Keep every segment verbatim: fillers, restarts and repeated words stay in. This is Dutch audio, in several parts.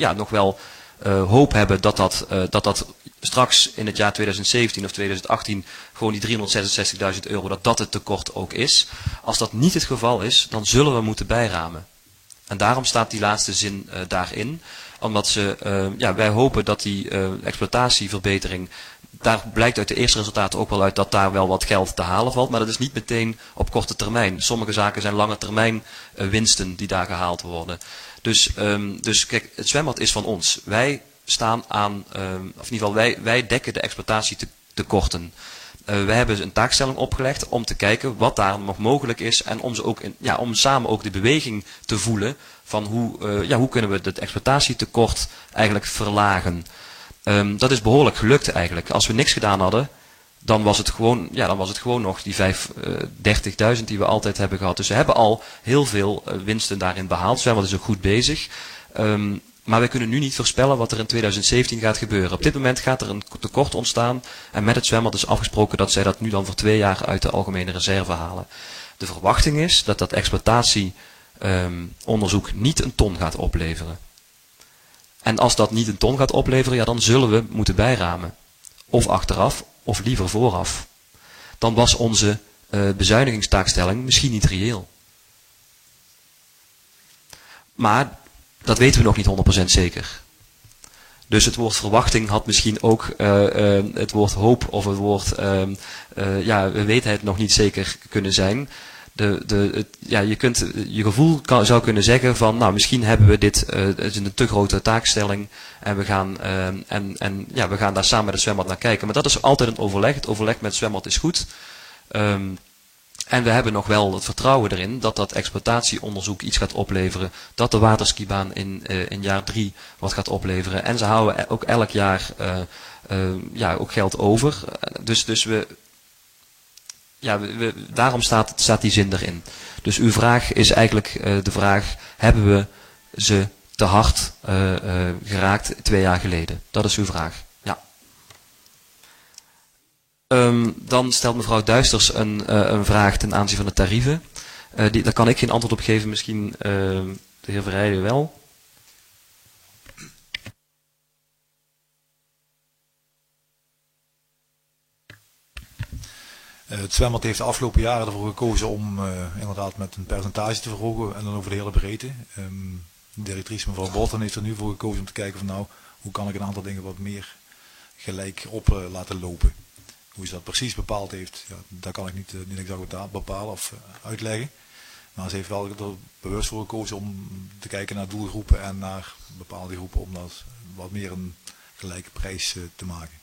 ja, nog wel uh, hoop hebben dat dat, uh, dat dat straks in het jaar tweeduizend zeventien of tweeduizend achttien gewoon die driehonderdzesenzestigduizend euro, dat dat het tekort ook is. Als dat niet het geval is, dan zullen we moeten bijramen. En daarom staat die laatste zin uh, daarin. Omdat ze, uh, ja, wij hopen dat die uh, exploitatieverbetering, daar blijkt uit de eerste resultaten ook wel uit dat daar wel wat geld te halen valt. Maar dat is niet meteen op korte termijn. Sommige zaken zijn lange termijn uh, winsten die daar gehaald worden. Dus, um, dus kijk, het zwembad is van ons. Wij staan aan, um, of in ieder geval wij, wij dekken de exploitatietekorten. Uh, wij hebben een taakstelling opgelegd om te kijken wat daar nog mogelijk is. En om, ze ook in, ja, om samen ook de beweging te voelen van hoe, uh, ja, hoe kunnen we het exploitatietekort eigenlijk verlagen. Um, dat is behoorlijk gelukt eigenlijk. Als we niks gedaan hadden, dan was het gewoon, ja, dan was het gewoon nog die vijfendertigduizend die we altijd hebben gehad. Dus we hebben al heel veel uh, winsten daarin behaald. Zwembad is ook goed bezig. Um, maar we kunnen nu niet voorspellen wat er in tweeduizend zeventien gaat gebeuren. Op dit moment gaat er een tekort ontstaan. En met het zwembad is afgesproken dat zij dat nu dan voor twee jaar uit de algemene reserve halen. De verwachting is dat dat exploitatieonderzoek um, niet een ton gaat opleveren. En als dat niet een ton gaat opleveren, ja, dan zullen we moeten bijramen. Of achteraf, of liever vooraf. Dan was onze uh, bezuinigingstaakstelling misschien niet reëel. Maar dat weten we nog niet honderd procent zeker. Dus het woord verwachting had misschien ook uh, uh, het woord hoop of het woord, uh, uh, ja, we weten het nog niet zeker kunnen zijn. De, de, het, ja, je, kunt, je gevoel kan, zou kunnen zeggen van, nou, misschien hebben we dit, uh, het is een te grote taakstelling en we gaan, uh, en, en, ja, we gaan daar samen met het zwembad naar kijken. Maar dat is altijd een overleg. Het overleg met het zwembad is goed. Um, en we hebben nog wel het vertrouwen erin dat dat exploitatieonderzoek iets gaat opleveren. Dat de waterskibaan in, uh, in jaar drie wat gaat opleveren. En ze houden ook elk jaar uh, uh, ja, ook geld over. Dus, dus we... Ja, we, we, daarom staat, staat die zin erin. Dus uw vraag is eigenlijk uh, de vraag, hebben we ze te hard uh, uh, geraakt twee jaar geleden? Dat is uw vraag, ja. Um, dan stelt mevrouw Duisters een, uh, een vraag ten aanzien van de tarieven. Uh, die, daar kan ik geen antwoord op geven, misschien uh, de heer Verheijden wel. Het zwembad heeft de afgelopen jaren ervoor gekozen om uh, inderdaad met een percentage te verhogen en dan over de hele breedte. Um, de directrice mevrouw Bolton heeft er nu voor gekozen om te kijken van nou, hoe kan ik een aantal dingen wat meer gelijk op uh, laten lopen. Hoe ze dat precies bepaald heeft, ja, daar kan ik niet, uh, niet exact bepalen of uh, uitleggen. Maar ze heeft wel er bewust voor gekozen om te kijken naar doelgroepen en naar bepaalde groepen om dat wat meer een gelijke prijs uh, te maken.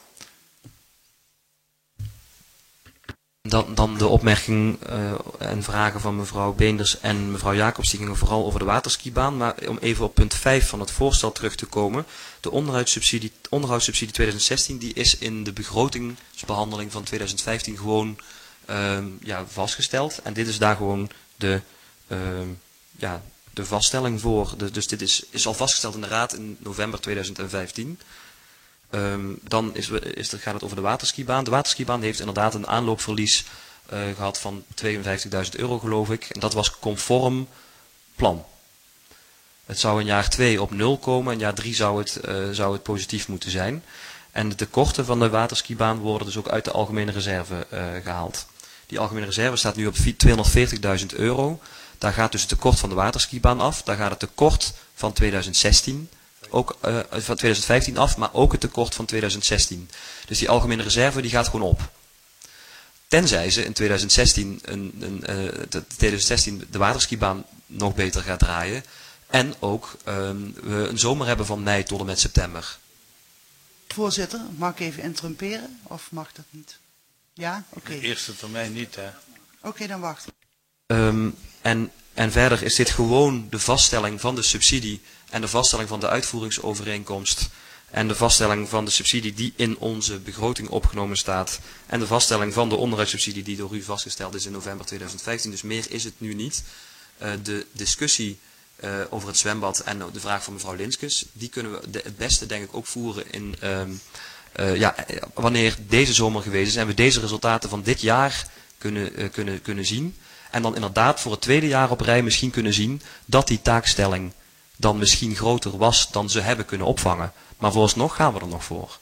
Dan, dan de opmerking uh, en vragen van mevrouw Beenders en mevrouw Jacobs, die gingen vooral over de waterskibaan. Maar om even op punt vijf van het voorstel terug te komen. De onderhoudssubsidie, onderhoudssubsidie tweeduizend zestien die is in de begrotingsbehandeling van tweeduizend vijftien gewoon uh, ja, vastgesteld. En dit is daar gewoon de, uh, ja, de vaststelling voor. De, dus dit is, is al vastgesteld in de Raad in november tweeduizend vijftien. Um, dan is, is er, gaat het over de waterskibaan. De waterskibaan heeft inderdaad een aanloopverlies uh, gehad van tweeënvijftigduizend euro geloof ik. En dat was conform plan. Het zou in jaar twee op nul komen. In jaar drie zou het, uh, zou het positief moeten zijn. En de tekorten van de waterskibaan worden dus ook uit de algemene reserve uh, gehaald. Die algemene reserve staat nu op tweehonderdveertigduizend euro. Daar gaat dus het tekort van de waterskibaan af. Daar gaat het tekort van tweeduizend zestien ook uh, van tweeduizend vijftien af, maar ook het tekort van tweeduizend zestien. Dus die algemene reserve die gaat gewoon op. Tenzij ze in tweeduizend zestien, een, een, uh, de, tweeduizend zestien de waterskibaan nog beter gaat draaien. En ook um, we een zomer hebben van mei tot en met september. Voorzitter, mag ik even interrumperen? Of mag dat niet? Ja? Oké. Okay. De eerste termijn niet, hè? Oké, okay, dan wacht. Um, en, en verder is dit gewoon de vaststelling van de subsidie en de vaststelling van de uitvoeringsovereenkomst en de vaststelling van de subsidie die in onze begroting opgenomen staat en de vaststelling van de onderhoudssubsidie die door u vastgesteld is in november tweeduizend vijftien. Dus meer is het nu niet. Uh, de discussie uh, over het zwembad en de vraag van mevrouw Linskes, die kunnen we de, het beste denk ik ook voeren in, um, uh, ja, wanneer deze zomer geweest is en we deze resultaten van dit jaar kunnen, uh, kunnen, kunnen zien. En dan inderdaad voor het tweede jaar op rij misschien kunnen zien dat die taakstelling dan misschien groter was dan ze hebben kunnen opvangen. Maar vooralsnog gaan we er nog voor.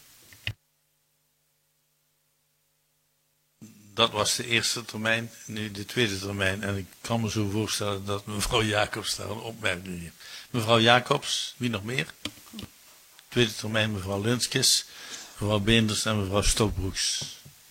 Dat was de eerste termijn, nu de tweede termijn. En ik kan me zo voorstellen dat mevrouw Jacobs daar een opmerking heeft. Mevrouw Jacobs, wie nog meer? Tweede termijn mevrouw Linskes, mevrouw Beenders en mevrouw Stokbroeks.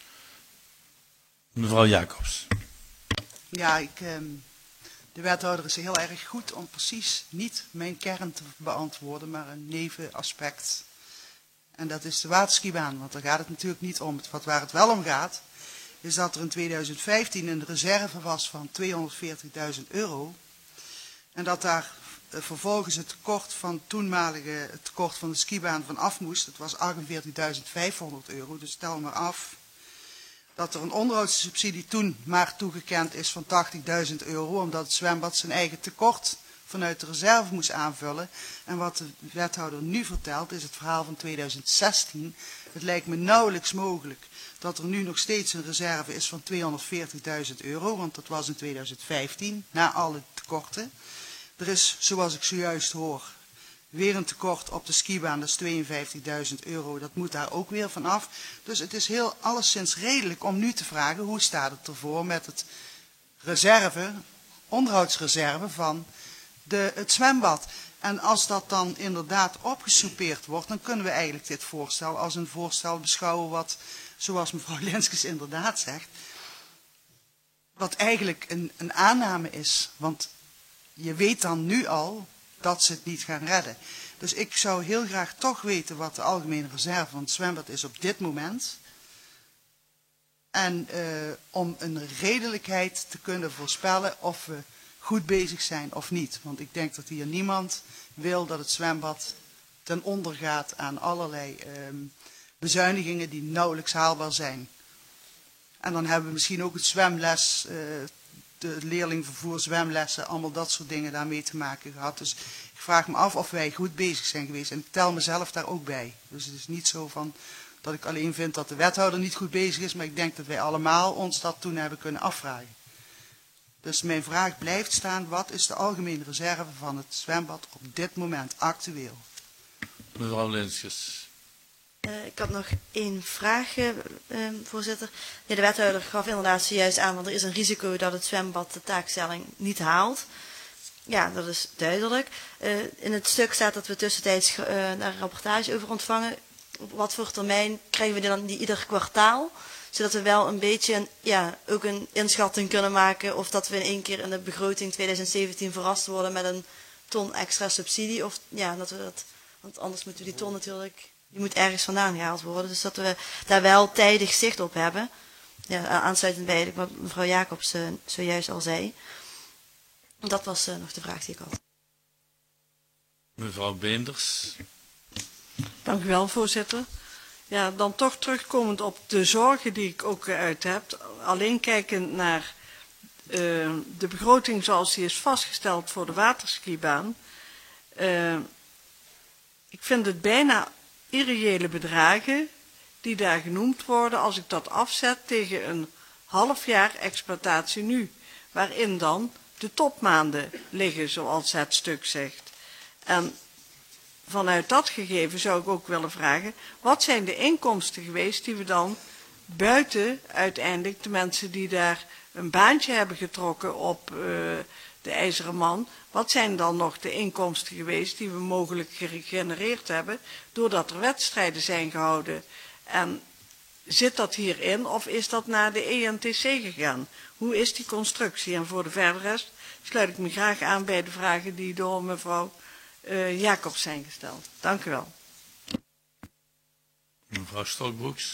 Mevrouw Jacobs. Ja, ik, eh, de wethouder is heel erg goed om precies niet mijn kern te beantwoorden, maar een nevenaspect. En dat is de waterskibaan, want daar gaat het natuurlijk niet om. Wat waar het wel om gaat, is dat er in tweeduizend vijftien een reserve was van tweehonderdveertigduizend euro. En dat daar uh, vervolgens het tekort van toenmalige, het tekort van de skibaan van af moest. Het was achtenveertigduizend vijfhonderd euro, dus stel maar af. Dat er een onderhoudssubsidie toen maar toegekend is van tachtigduizend euro, omdat het zwembad zijn eigen tekort vanuit de reserve moest aanvullen. En wat de wethouder nu vertelt is het verhaal van tweeduizend zestien. Het lijkt me nauwelijks mogelijk dat er nu nog steeds een reserve is van tweehonderdveertigduizend euro, want dat was in tweeduizend vijftien, na alle tekorten. Er is, zoals ik zojuist hoor, weer een tekort op de skibaan, dat is tweeënvijftigduizend euro, dat moet daar ook weer van af. Dus het is heel alleszins redelijk om nu te vragen, hoe staat het ervoor met het reserve, onderhoudsreserve van de, het zwembad. En als dat dan inderdaad opgesoupeerd wordt, dan kunnen we eigenlijk dit voorstel als een voorstel beschouwen wat, zoals mevrouw Linskes inderdaad zegt, wat eigenlijk een, een aanname is. Want je weet dan nu al dat ze het niet gaan redden. Dus ik zou heel graag toch weten wat de algemene reserve van het zwembad is op dit moment. En uh, om een redelijkheid te kunnen voorspellen of we goed bezig zijn of niet. Want ik denk dat hier niemand wil dat het zwembad ten onder gaat aan allerlei um, bezuinigingen die nauwelijks haalbaar zijn. En dan hebben we misschien ook het zwemles, uh, de leerlingvervoer, zwemlessen, allemaal dat soort dingen daarmee te maken gehad. Dus ik vraag me af of wij goed bezig zijn geweest. En ik tel mezelf daar ook bij. Dus het is niet zo van dat ik alleen vind dat de wethouder niet goed bezig is, maar ik denk dat wij allemaal ons dat toen hebben kunnen afvragen. Dus mijn vraag blijft staan, wat is de algemene reserve van het zwembad op dit moment actueel? Mevrouw Linskes. Uh, ik had nog één vraag, uh, voorzitter. Ja, de wethouder gaf inderdaad zojuist aan, want er is een risico dat het zwembad de taakstelling niet haalt. Ja, dat is duidelijk. Uh, in het stuk staat dat we tussentijds uh, daar een rapportage over ontvangen. Op wat voor termijn krijgen we die dan die ieder kwartaal? Zodat we wel een beetje een, ja, ook een inschatting kunnen maken of dat we in één keer in de begroting tweeduizend zeventien verrast worden met een ton extra subsidie. Of ja, dat we dat, want anders moeten we die ton natuurlijk, die moet ergens vandaan gehaald worden. Dus dat we daar wel tijdig zicht op hebben. Ja, aansluitend bij wat mevrouw Jacobs uh, zojuist al zei. Dat was uh, nog de vraag die ik had. Mevrouw Beenders. Dank u wel, voorzitter. Ja, dan toch terugkomend op de zorgen die ik ook uit heb. Alleen kijkend naar uh, de begroting zoals die is vastgesteld voor de waterskibaan. Uh, ik vind het bijna irreële bedragen die daar genoemd worden als ik dat afzet tegen een half jaar exploitatie nu. Waarin dan de topmaanden liggen, zoals het stuk zegt. En vanuit dat gegeven zou ik ook willen vragen, wat zijn de inkomsten geweest die we dan buiten uiteindelijk de mensen die daar een baantje hebben getrokken op uh, de IJzeren Man, wat zijn dan nog de inkomsten geweest die we mogelijk gegenereerd hebben doordat er wedstrijden zijn gehouden? En zit dat hierin of is dat naar de E N T C gegaan? Hoe is die constructie? En voor de verdere rest sluit ik me graag aan bij de vragen die door mevrouw Uh, Jacobs zijn gesteld. Dank u wel. Mevrouw Stokbroeks.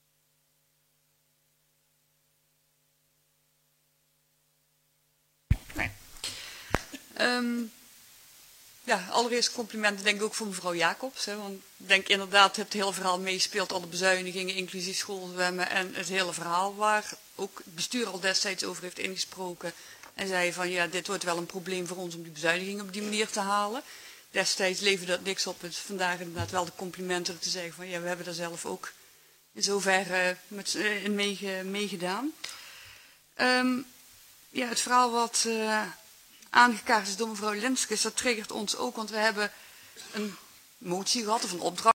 Nee. Um, ja, allereerst complimenten denk ik ook voor mevrouw Jacobs. Hè, want ik denk inderdaad het hele verhaal meespeelt, alle bezuinigingen, inclusief schoolzwemmen en het hele verhaal waar ook het bestuur al destijds over heeft ingesproken. En zei van ja, dit wordt wel een probleem voor ons om die bezuinigingen op die manier te halen. Destijds leverde dat niks op. Het vandaag inderdaad wel de complimenten te zeggen van ja, we hebben daar zelf ook in zoverre met, uh, in meege, meegedaan. Um, ja, het verhaal wat uh, aangekaart is door mevrouw Linskes, dat triggert ons ook, want we hebben een motie gehad of een opdracht